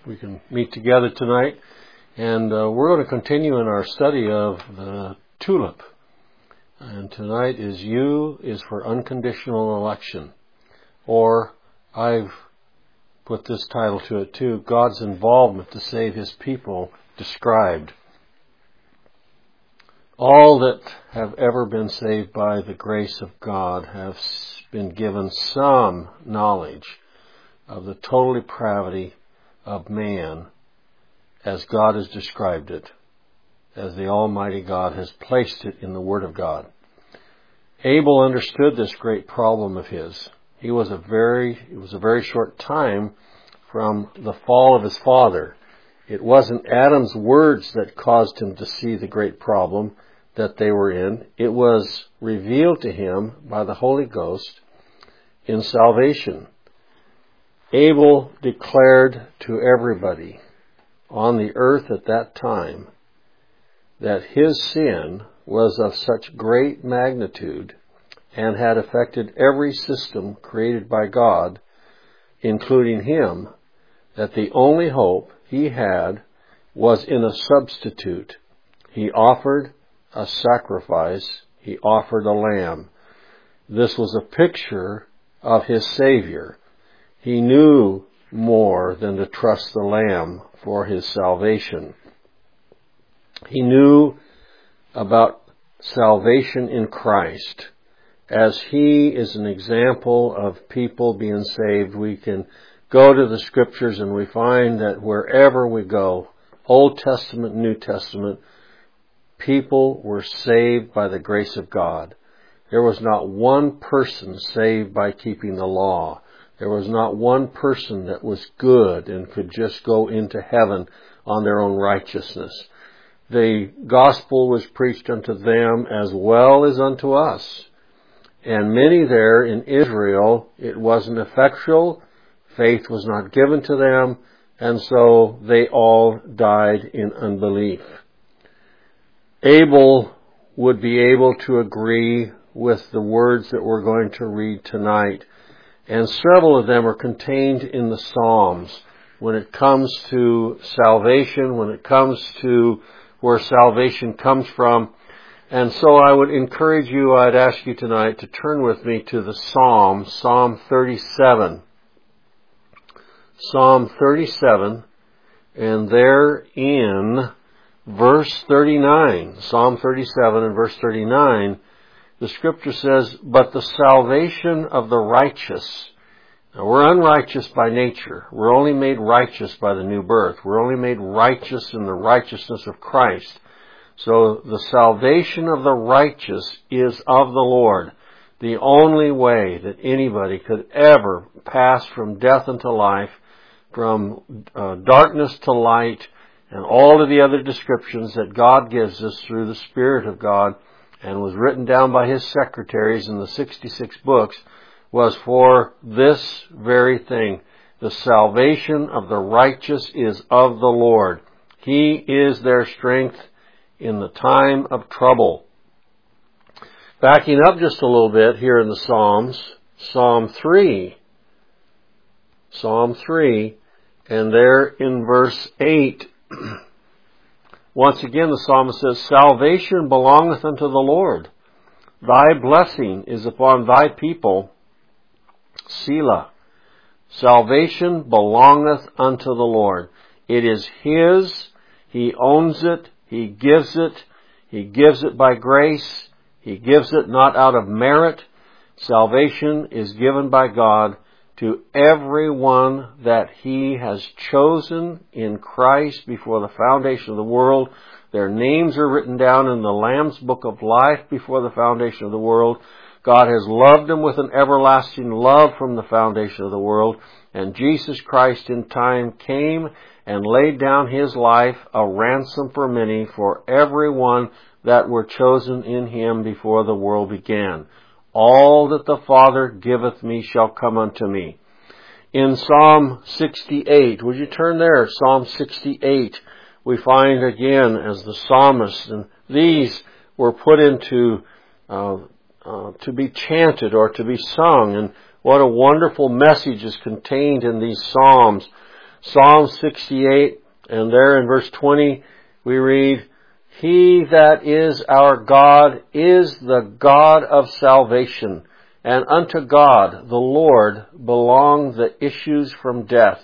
we can meet together tonight. And we're going to continue in our study of the tulip. And tonight is U is for unconditional election. Or I've put this title to it too, God's involvement to save His people described. All that have ever been saved by the grace of God have been given some knowledge of the total depravity of man as God has described it, as the Almighty God has placed it in the Word of God. Abel understood this great problem of his. It was a very short time from the fall of his father. It wasn't Adam's words that caused him to see the great problem that they were in. It was revealed to him by the Holy Ghost in salvation. Abel declared to everybody on the earth at that time that his sin was of such great magnitude and had affected every system created by God, including him, that the only hope he had was in a substitute. He offered a sacrifice. He offered a lamb. This was a picture of his Savior. He knew more than to trust the lamb for his salvation. He knew about salvation in Christ. As He is an example of people being saved, we can go to the Scriptures and we find that wherever we go, Old Testament, New Testament, people were saved by the grace of God. There was not one person saved by keeping the law. There was not one person that was good and could just go into heaven on their own righteousness. The gospel was preached unto them as well as unto us. And many there in Israel, it wasn't effectual. Faith was not given to them. And so they all died in unbelief. Abel would be able to agree with the words that we're going to read tonight. And several of them are contained in the Psalms. When it comes to salvation, when it comes to where salvation comes from. And so I would encourage you, I'd ask you tonight to turn with me to the Psalm, Psalm 37. Psalm 37, and there in verse 39, Psalm 37 and verse 39, the Scripture says, "But the salvation of the righteous." Now, we're unrighteous by nature. We're only made righteous by the new birth. We're only made righteous in the righteousness of Christ. So the salvation of the righteous is of the Lord. The only way that anybody could ever pass from death into life, from darkness to light, and all of the other descriptions that God gives us through the Spirit of God, and was written down by His secretaries in the 66 books, was for this very thing. The salvation of the righteous is of the Lord. He is their strength in the time of trouble. Backing up just a little bit here in the Psalms, Psalm 3, and there in verse 8, once again the psalmist says, "Salvation belongeth unto the Lord. Thy blessing is upon thy people. Selah." Salvation belongeth unto the Lord. It is His. He owns it. He gives it. He gives it by grace. He gives it not out of merit. Salvation is given by God to everyone that He has chosen in Christ before the foundation of the world. Their names are written down in the Lamb's Book of Life before the foundation of the world. God has loved them with an everlasting love from the foundation of the world. And Jesus Christ in time came and laid down His life a ransom for many, for everyone that were chosen in Him before the world began. All that the Father giveth me shall come unto me. In Psalm 68, would you turn there? Psalm 68, we find again as the psalmist, and these were put into to be chanted or to be sung, and what a wonderful message is contained in these psalms. Psalm 68, and there in verse 20 we read, He that is our God is the God of salvation, and unto God the Lord belong the issues from death.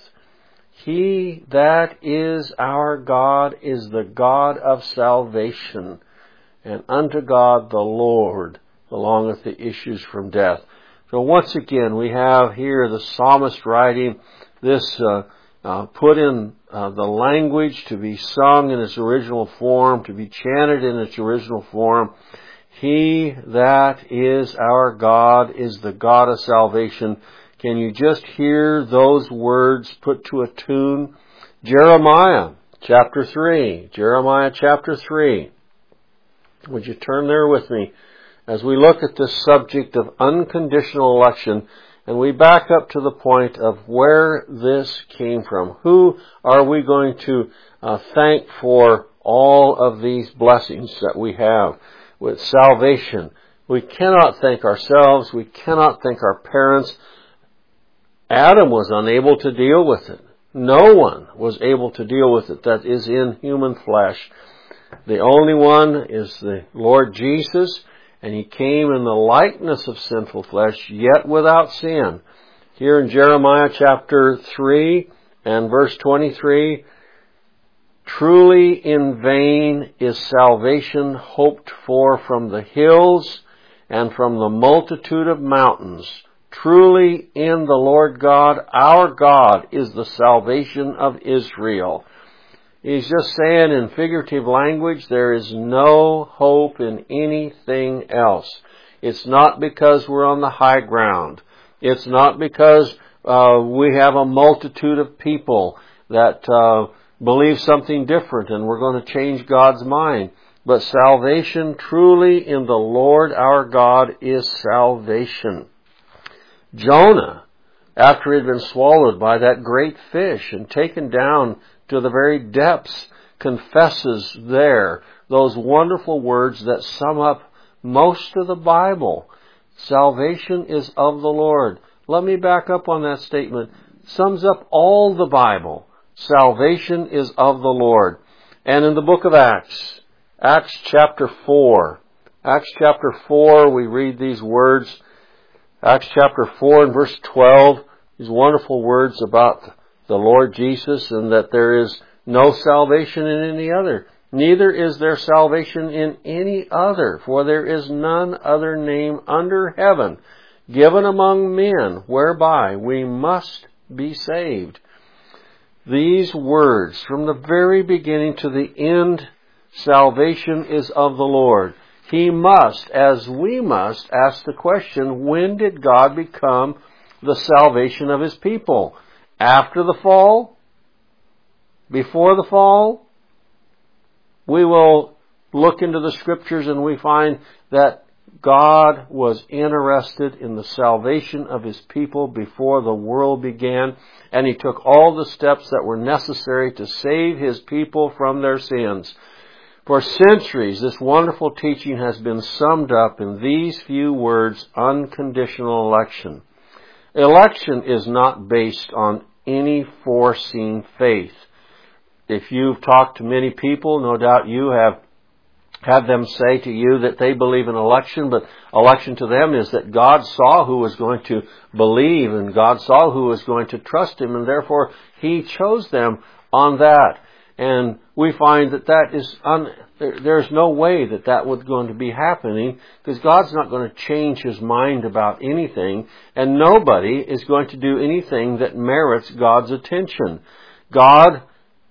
He that is our God is the God of salvation, and unto God the Lord belongeth the issues from death. So once again, we have here the psalmist writing this, put in the language to be sung in its original form, to be chanted in its original form. He that is our God is the God of salvation. Can you just hear those words put to a tune? Jeremiah chapter 3. Jeremiah chapter 3. Would you turn there with me as we look at this subject of unconditional election, and we back up to the point of where this came from. Who are we going to thank for all of these blessings that we have with salvation? We cannot thank ourselves. We cannot thank our parents. Adam was unable to deal with it. No one was able to deal with it that is in human flesh. The only one is the Lord Jesus, and He came in the likeness of sinful flesh, yet without sin. Here in Jeremiah chapter 3 and verse 23, Truly in vain is salvation hoped for from the hills and from the multitude of mountains. Truly in the Lord God, our God, is the salvation of Israel. He's just saying in figurative language, there is no hope in anything else. It's not because we're on the high ground. It's not because we have a multitude of people that believe something different and we're going to change God's mind. But salvation truly in the Lord our God is salvation. Jonah, after he had been swallowed by that great fish and taken down to the very depths, confesses there those wonderful words that sum up most of the Bible. Salvation is of the Lord. Let me back up on that statement. Sums up all the Bible. Salvation is of the Lord. And in the book of Acts, Acts chapter 4, we read these words. Acts chapter 4 and verse 12, these wonderful words about the Lord Jesus, and that there is no salvation in any other. Neither is there salvation in any other, for there is none other name under heaven given among men whereby we must be saved. These words, from the very beginning to the end, salvation is of the Lord. He must, as we must, ask the question, when did God become the salvation of His people? After the fall? Before the fall? We will look into the Scriptures and we find that God was interested in the salvation of His people before the world began, and He took all the steps that were necessary to save His people from their sins. For centuries, this wonderful teaching has been summed up in these few words, unconditional election. Election is not based on any foreseen faith. If you've talked to many people, no doubt you have had them say to you that they believe in election, but election to them is that God saw who was going to believe and God saw who was going to trust Him, and therefore He chose them on that. And we find that there's no way that was going to be happening, because God's not going to change His mind about anything, and nobody is going to do anything that merits God's attention. God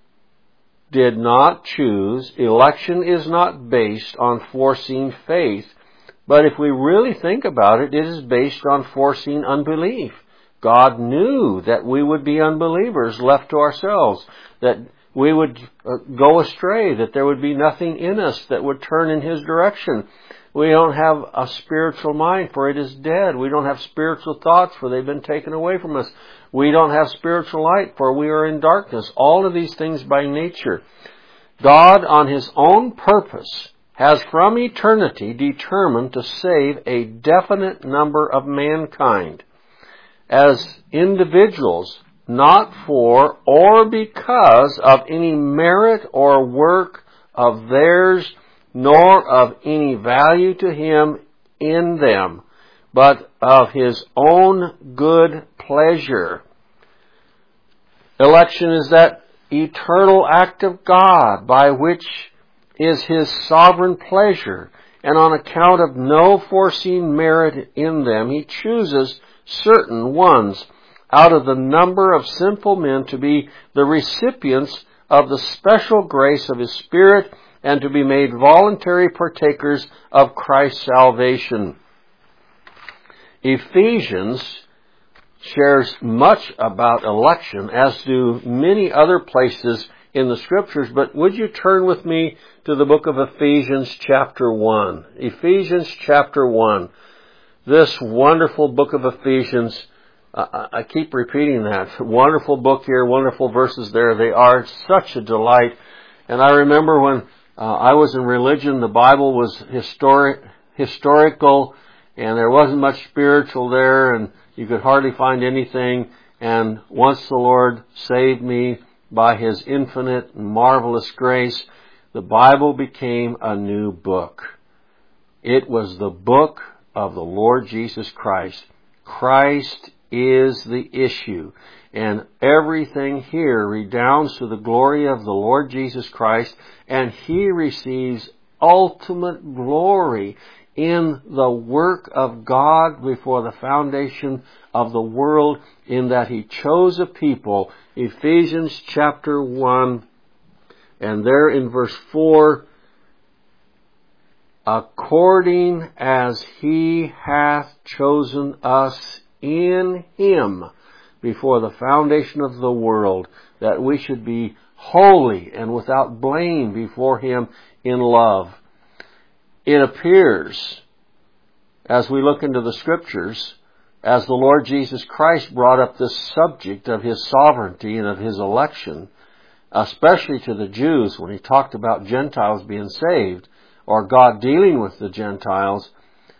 did not choose. Election is not based on foreseen faith, but if we really think about it, it is based on foreseen unbelief. God knew that we would be unbelievers left to ourselves, that we would go astray, that there would be nothing in us that would turn in His direction. We don't have a spiritual mind, for it is dead. We don't have spiritual thoughts, for they've been taken away from us. We don't have spiritual light, for we are in darkness. All of these things by nature. God, on His own purpose, has from eternity determined to save a definite number of mankind. As individuals, not for or because of any merit or work of theirs, nor of any value to him in them, but of his own good pleasure. Election is that eternal act of God by which is his sovereign pleasure, and on account of no foreseen merit in them, he chooses certain ones out of the number of sinful men to be the recipients of the special grace of his Spirit and to be made voluntary partakers of Christ's salvation. Ephesians shares much about election, as do many other places in the Scriptures, but would you turn with me to the book of Ephesians chapter 1. Ephesians chapter 1. This wonderful book of Ephesians, I keep repeating that. Wonderful book here, wonderful verses there. They are such a delight. And I remember when I was in religion, the Bible was historical, and there wasn't much spiritual there, and you could hardly find anything. And once the Lord saved me by his infinite and marvelous grace, the Bible became a new book. It was the book of the Lord Jesus Christ. Christ is the issue. And everything here redounds to the glory of the Lord Jesus Christ, and he receives ultimate glory in the work of God before the foundation of the world, in that he chose a people. Ephesians chapter 1, and there in verse 4, according as he hath chosen us in him before the foundation of the world, that we should be holy and without blame before him in love. It appears, as we look into the Scriptures, as the Lord Jesus Christ brought up this subject of his sovereignty and of his election, especially to the Jews when he talked about Gentiles being saved, or God dealing with the Gentiles,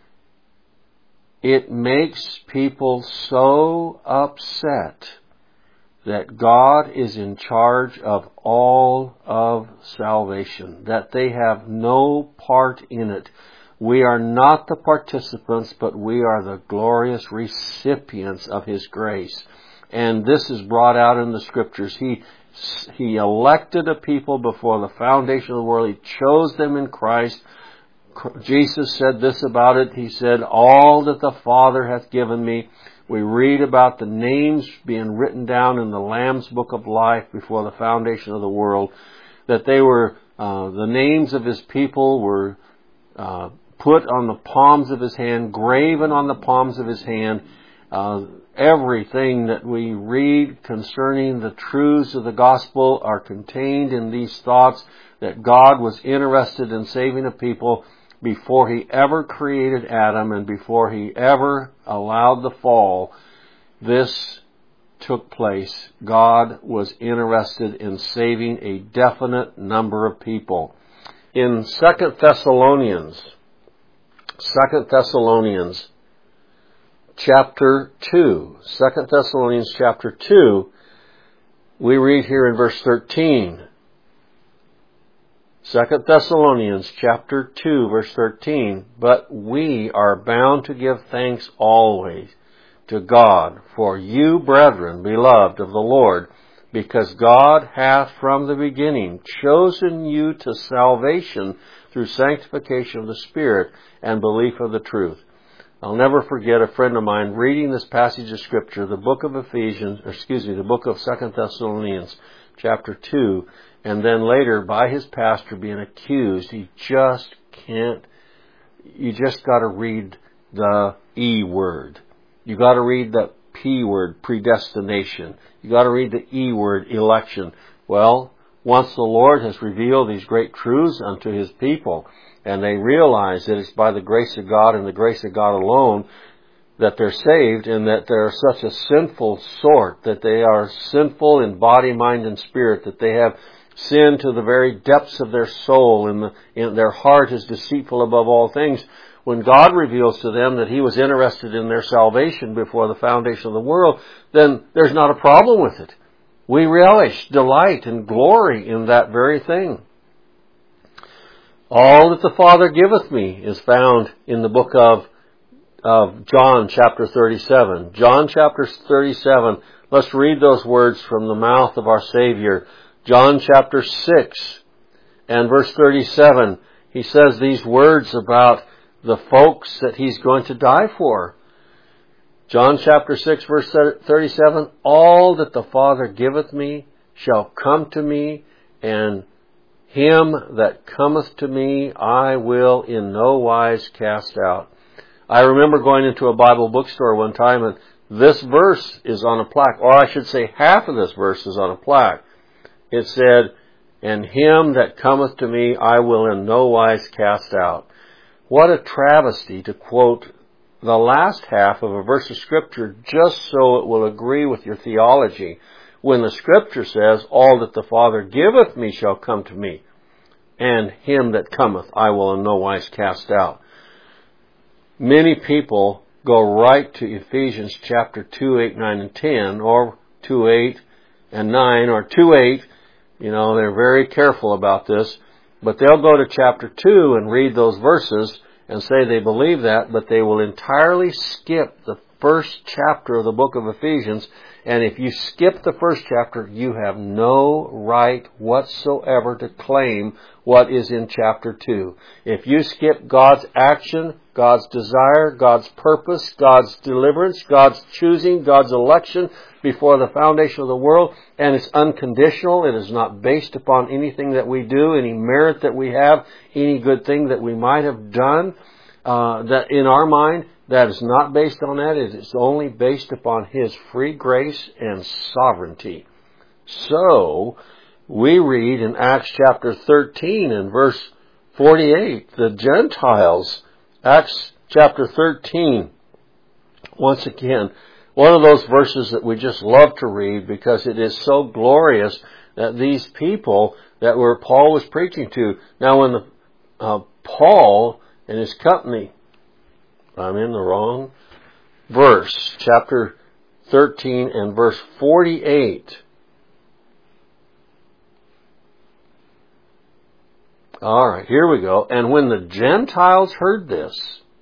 it makes people so upset that God is in charge of all of salvation, that they have no part in it. We are not the participants, but we are the glorious recipients of his grace. And this is brought out in the Scriptures. He elected a people before the foundation of the world. He chose them in Christ. Jesus said this about it. He said, all that the Father hath given me. We read about the names being written down in the Lamb's Book of Life before the foundation of the world, that they were, the names of his people were put on the palms of his hand, graven on the palms of his hand. Everything that we read concerning the truths of the gospel are contained in these thoughts, that God was interested in saving a people before he ever created Adam and before he ever allowed the fall. This took place. God was interested in saving a definite number of people. In 2 Thessalonians chapter 2, 2 Thessalonians chapter 2, we read here in verse 13. 2 Thessalonians chapter 2, verse 13, but we are bound to give thanks always to God for you, brethren, beloved of the Lord, because God hath from the beginning chosen you to salvation through sanctification of the Spirit and belief of the truth. I'll never forget a friend of mine reading this passage of Scripture, the book of the book of 2 Thessalonians chapter 2, and then later by his pastor being accused. You just got to read the E word. You got to read the P word, predestination. You got to read the E word, election. Well, once the Lord has revealed these great truths unto his people, and they realize that it's by the grace of God and the grace of God alone that they're saved, and that they're such a sinful sort, that they are sinful in body, mind, and spirit, that they have sin to the very depths of their soul, and their heart is deceitful above all things. when God reveals to them that He was interested in their salvation before the foundation of the world, then there's not a problem with it. We relish, delight, and glory in that very thing. All that the Father giveth me is found in the book of John chapter 37. John chapter 37, let's read those words from the mouth of our Savior. John chapter 6 and verse 37, He says these words about the folks that He's going to die for. John chapter 6 verse 37, all that the Father giveth me shall come to me, and him that cometh to me I will in no wise cast out. I remember going into a Bible bookstore one time, and this verse is on a plaque, or I should say half of this verse is on a plaque. It said, and him that cometh to me I will in no wise cast out. What a travesty to quote the last half of a verse of Scripture just so it will agree with your theology, when the Scripture says, all that the Father giveth me shall come to me, and him that cometh I will in no wise cast out. Many people go right to Ephesians chapter 2, 8, 9, and 10, or 2, 8, and 9, or 2, 8. They're very careful about this, but they'll go to chapter 2 and read those verses and say they believe that, but they will entirely skip the first chapter of the book of Ephesians. And if you skip the first chapter, you have no right whatsoever to claim what is in chapter 2. If you skip God's action, God's desire, God's purpose, God's deliverance, God's choosing, God's election before the foundation of the world, and it's unconditional, it is not based upon anything that we do, any merit that we have, any good thing that we might have done, that in our mind, that is not based on that. It is only based upon His free grace and sovereignty. So, we read in Acts chapter 13 and verse 48, the Gentiles, Acts chapter 13, once again, one of those verses that we just love to read because it is so glorious that these people that Paul was preaching to. Now when Paul and his company, I'm in the wrong verse, chapter 13 and verse 48. All right, here we go. And when the Gentiles heard this,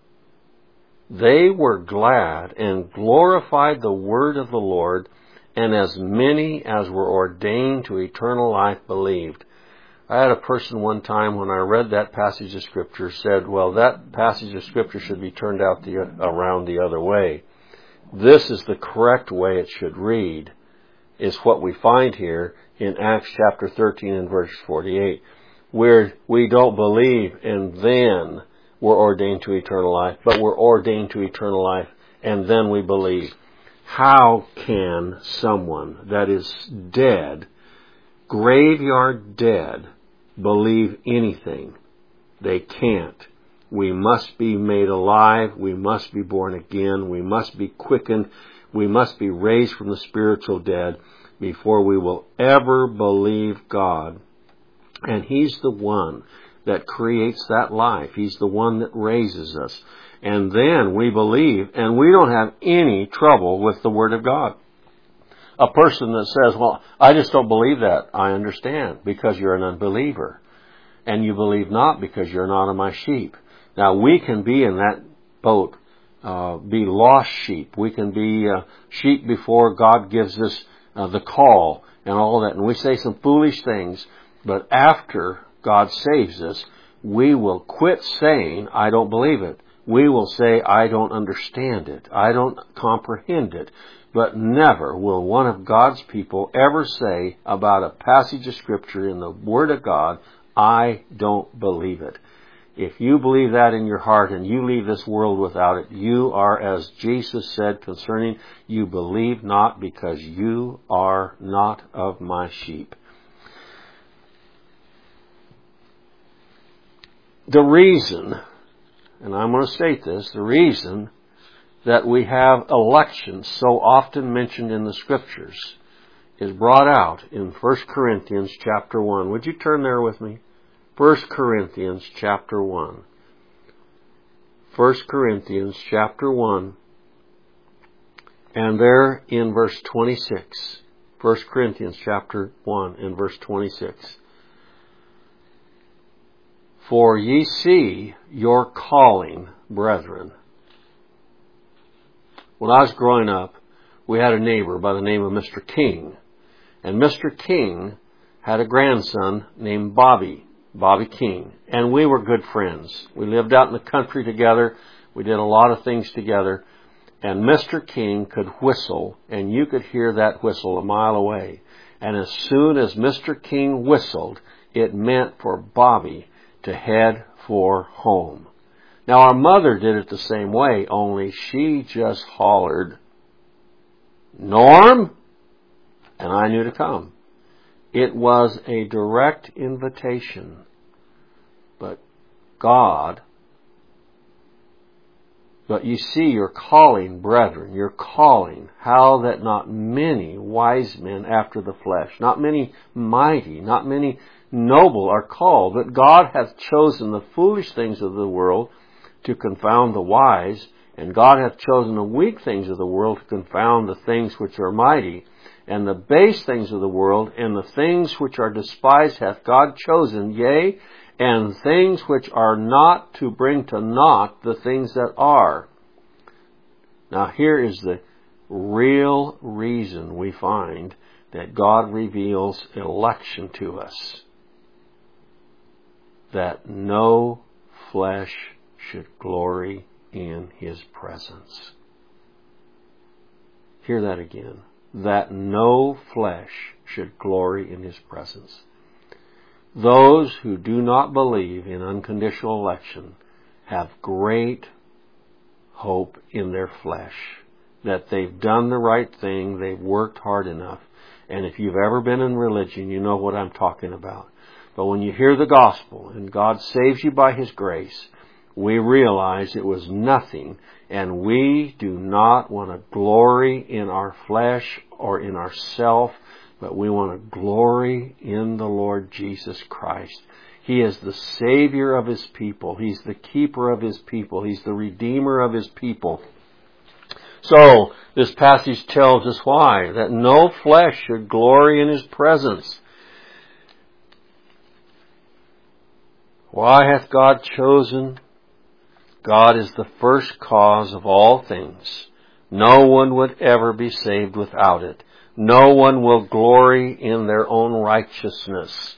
they were glad and glorified the word of the Lord, and as many as were ordained to eternal life believed. I had a person one time when I read that passage of Scripture said, well, that passage of Scripture should be turned out around the other way. This is the correct way it should read, is what we find here in Acts chapter 13 and verse 48, where we don't believe and then we're ordained to eternal life, but we're ordained to eternal life and then we believe. How can someone that is dead, graveyard dead, believe anything? They can't. We must be made alive. We must be born again. We must be quickened. We must be raised from the spiritual dead before we will ever believe God. And He's the one that creates that life. He's the one that raises us. And then we believe, and we don't have any trouble with the Word of God. A person that says, well, I just don't believe that. I understand, because you're an unbeliever. And you believe not because you're not of my sheep. Now, we can be in that boat, be lost sheep. We can be sheep before God gives us the call and all that. And we say some foolish things, but after God saves us, we will quit saying, I don't believe it. We will say, I don't understand it. I don't comprehend it. But never will one of God's people ever say about a passage of Scripture in the Word of God, I don't believe it. If you believe that in your heart and you leave this world without it, you are, as Jesus said concerning, you believe not because you are not of my sheep. The reason, and I'm going to state this, the reason that we have elections so often mentioned in the Scriptures is brought out in 1 Corinthians chapter 1. Would you turn there with me? 1 Corinthians chapter 1. 1 Corinthians chapter 1, and there in verse 26. 1 Corinthians chapter 1 and verse 26. For ye see your calling, brethren. When I was growing up, we had a neighbor by the name of Mr. King. And Mr. King had a grandson named Bobby King. And we were good friends. We lived out in the country together. We did a lot of things together. And Mr. King could whistle, and you could hear that whistle a mile away. And as soon as Mr. King whistled, it meant for Bobby to head for home. Now our mother did it the same way, only she just hollered, Norm! And I knew to come. It was a direct invitation. But you see your calling, brethren, your calling, how that not many wise men after the flesh, not many mighty, not many noble are called, but God hath chosen the foolish things of the world to confound the wise, and God hath chosen the weak things of the world to confound the things which are mighty, and the base things of the world, and the things which are despised hath God chosen, yea, and things which are not, to bring to naught the things that are. Now here is the real reason we find that God reveals election to us. That no flesh should glory in His presence. Hear that again. That no flesh should glory in His presence. Those who do not believe in unconditional election have great hope in their flesh. That they've done the right thing, they've worked hard enough. And if you've ever been in religion, you know what I'm talking about. But when you hear the gospel and God saves you by His grace, we realize it was nothing, and we do not want to glory in our flesh or in ourself, but we want to glory in the Lord Jesus Christ. He is the Savior of His people. He's the keeper of His people. He's the Redeemer of His people. So, this passage tells us why. That no flesh should glory in His presence. Why hath God chosen? God is the first cause of all things. No one would ever be saved without it. No one will glory in their own righteousness.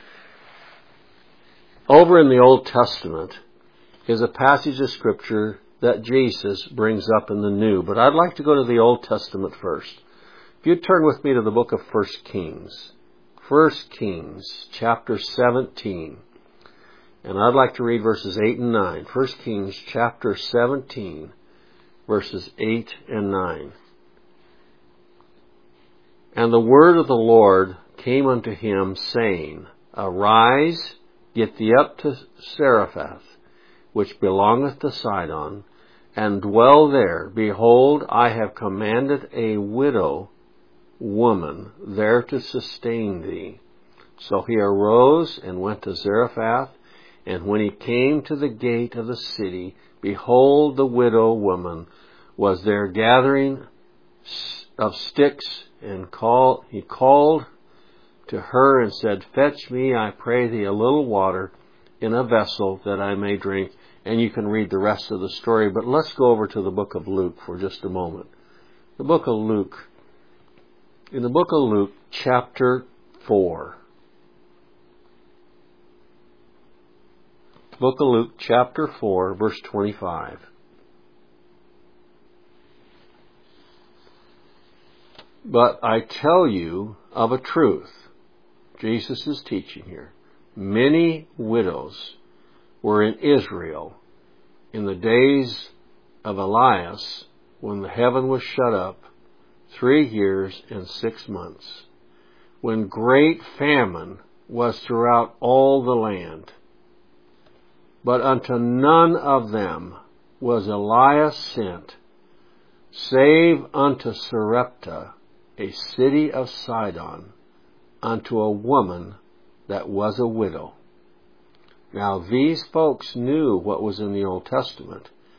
Over in the Old Testament is a passage of Scripture that Jesus brings up in the New. But I'd like to go to the Old Testament first. If you turn with me to the book of 1 Kings. 1 Kings, chapter 17. And I'd like to read verses 8 and 9. 1 Kings chapter 17, verses 8 and 9. And the word of the Lord came unto him, saying, Arise, get thee up to Zarephath, which belongeth to Sidon, and dwell there. Behold, I have commanded a widow woman there to sustain thee. So he arose and went to Zarephath. And when he came to the gate of the city, behold, the widow woman was there gathering of sticks, and he called to her and said, Fetch me, I pray thee, a little water in a vessel that I may drink. And you can read the rest of the story, but let's go over to the book of Luke for just a moment. The book of Luke. In the book of Luke, chapter 4. Book of Luke, chapter 4, verse 25. But I tell you of a truth. Jesus is teaching here. Many widows were in Israel in the days of Elias, when the heaven was shut up 3 years and 6 months, when great famine was throughout all the land. But unto none of them was Elias sent, save unto Sarepta, a city of Sidon, unto a woman that was a widow. Now these folks knew what was in the Old Testament,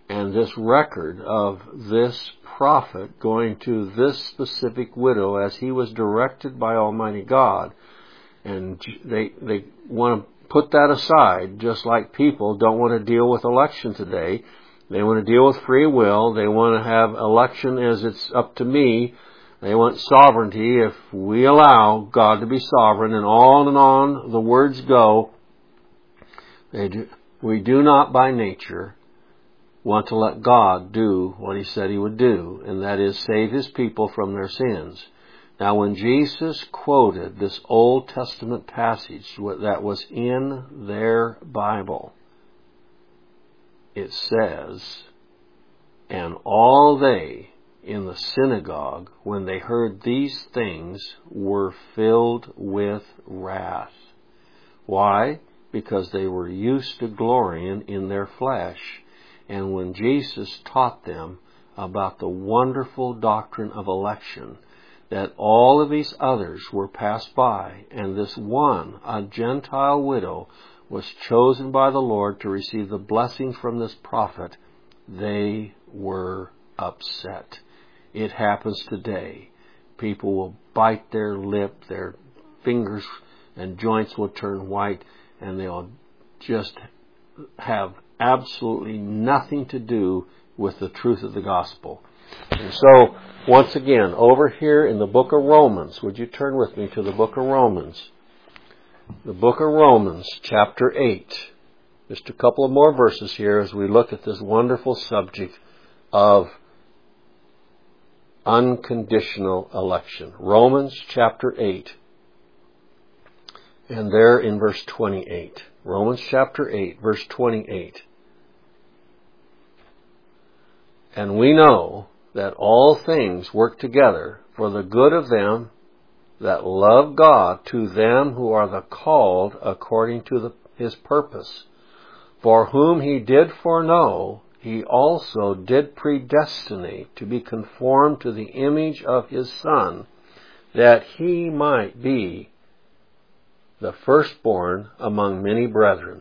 And this record of this prophet going to this specific widow as he was directed by Almighty God. And they want to put that aside, just like people don't want to deal with election today. They want to deal with free will. They want to have election as it's up to me. They want sovereignty if we allow God to be sovereign, and on the words go. We do not by nature want to let God do what He said He would do, and that is save His people from their sins. Now, when Jesus quoted this Old Testament passage that was in their Bible, it says, "And all they in the synagogue, when they heard these things, were filled with wrath." Why? Because they were used to glorying in their flesh. And when Jesus taught them about the wonderful doctrine of election, that all of these others were passed by, and this one, a Gentile widow, was chosen by the Lord to receive the blessing from this prophet, they were upset. It happens today. People will bite their lip, their fingers and joints will turn white, and they'll just have absolutely nothing to do with the truth of the gospel. And so, once again, over here in the book of Romans, would you turn with me to the book of Romans? The book of Romans, chapter 8. Just a couple of more verses here as we look at this wonderful subject of unconditional election. Romans chapter 8. And there in verse 28. Romans chapter 8, verse 28. "And we know that all things work together for the good of them that love God, to them who are the called according to His purpose. For whom He did foreknow, He also did predestinate to be conformed to the image of His Son, that He might be the firstborn among many brethren.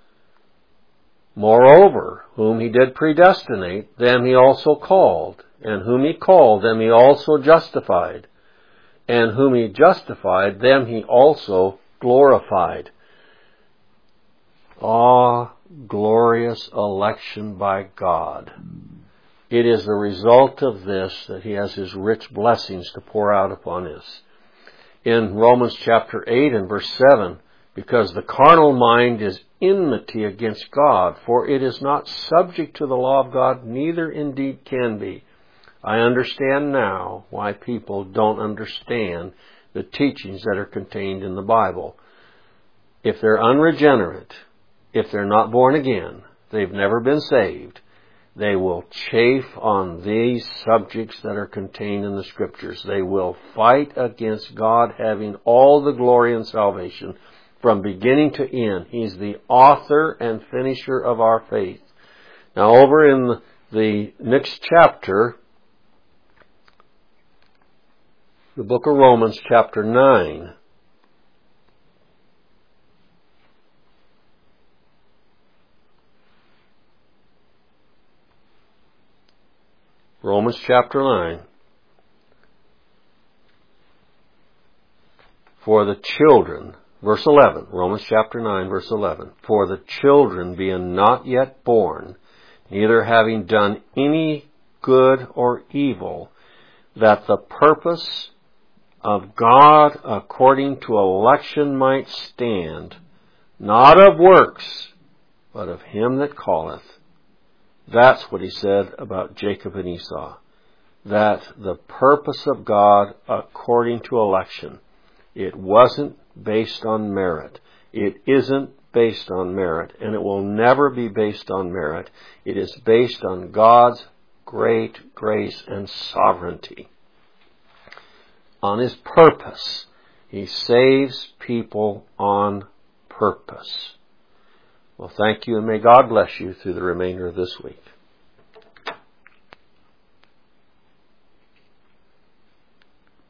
Moreover, whom He did predestinate, them He also called. And whom He called, them He also justified. And whom He justified, them He also glorified." Ah, glorious election by God. It is the result of this that He has His rich blessings to pour out upon us. In Romans chapter 8 and verse 7, "Because the carnal mind is enmity against God, for it is not subject to the law of God, neither indeed can be." I understand now why people don't understand the teachings that are contained in the Bible. If they're unregenerate, if they're not born again, they've never been saved, they will chafe on these subjects that are contained in the Scriptures. They will fight against God having all the glory and salvation from beginning to end. He's the author and finisher of our faith. Now over in the next chapter, the book of Romans chapter 9. Romans chapter 9. "For the children," verse 11, Romans chapter 9, verse 11, "For the children being not yet born, neither having done any good or evil, that the purpose of God according to election might stand, not of works, but of Him that calleth." That's what He said about Jacob and Esau. That the purpose of God according to election, it wasn't based on merit. It isn't based on merit, and it will never be based on merit. It is based on God's great grace and sovereignty. On His purpose. He saves people on purpose. Well, thank you, and may God bless you through the remainder of this week.